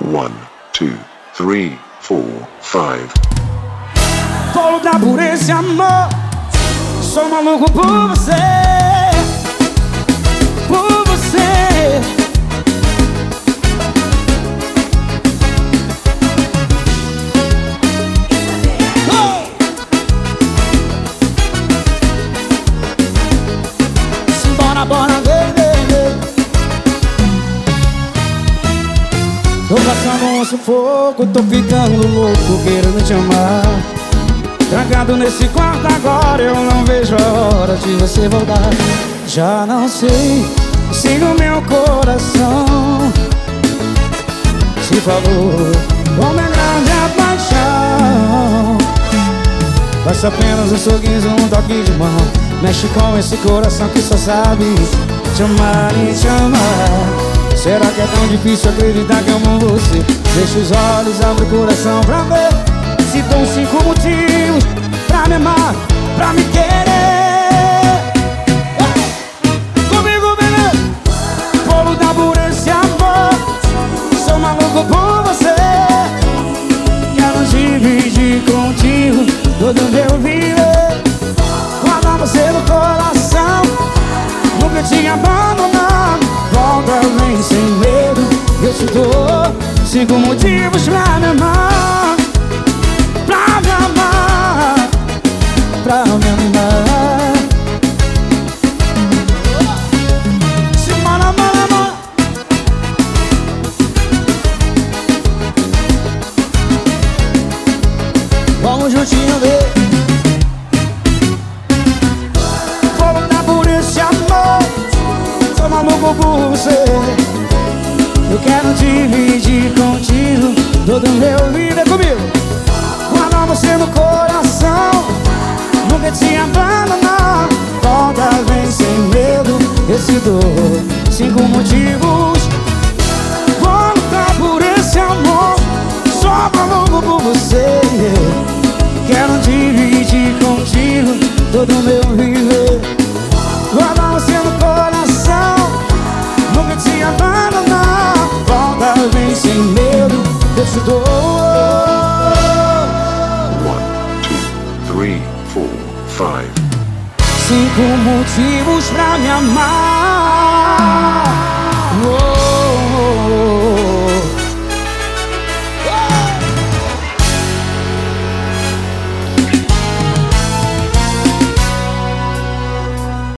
1, 2, 3, 4, 5. Vou lutar por esse amor. Sou maluco por você. Por você. Simbora, bora, baby. Tô passando um sufoco, tô ficando louco, querendo te amar. Trancado nesse quarto agora, eu não vejo a hora de você voltar. Já não sei, sigo meu coração. Se falou, como é grande a paixão. Basta apenas um sorriso, um toque de mão. Mexe com esse coração que só sabe te amar e te amar. Será que é tão difícil acreditar que amo você? Fecha os olhos, abre o coração pra ver. Se dão 5 motivos pra me amar, pra me querer. Comigo, bebê. Vou lutar por esse amor. Sou maluco por você. Quero dividir contigo todo o meu viver. Guardar você no coração. Nunca te abandonado. Volta, vem sem medo. Eu te dou 5 motivos pra me amar. Pra me amar. Pra me amar. Semana, mano. Vamos juntinho ver. Vou lutar por esse amor. Sou maluco por você. Eu quero dividir contigo todo o meu viver. Comigo. Guardar você no coração. Nunca te abandonar. Volta, vem sem medo. Eu te dou 5 motivos. Vou lutar por esse amor. Sou maluco por você. Quero dividir contigo todo o meu viver. Guardar você no coração. Nunca te abandonar. Volta, vem sem medo. Eu te dou 1, 2, 3, 4, 5. 5 motivos pra me amar.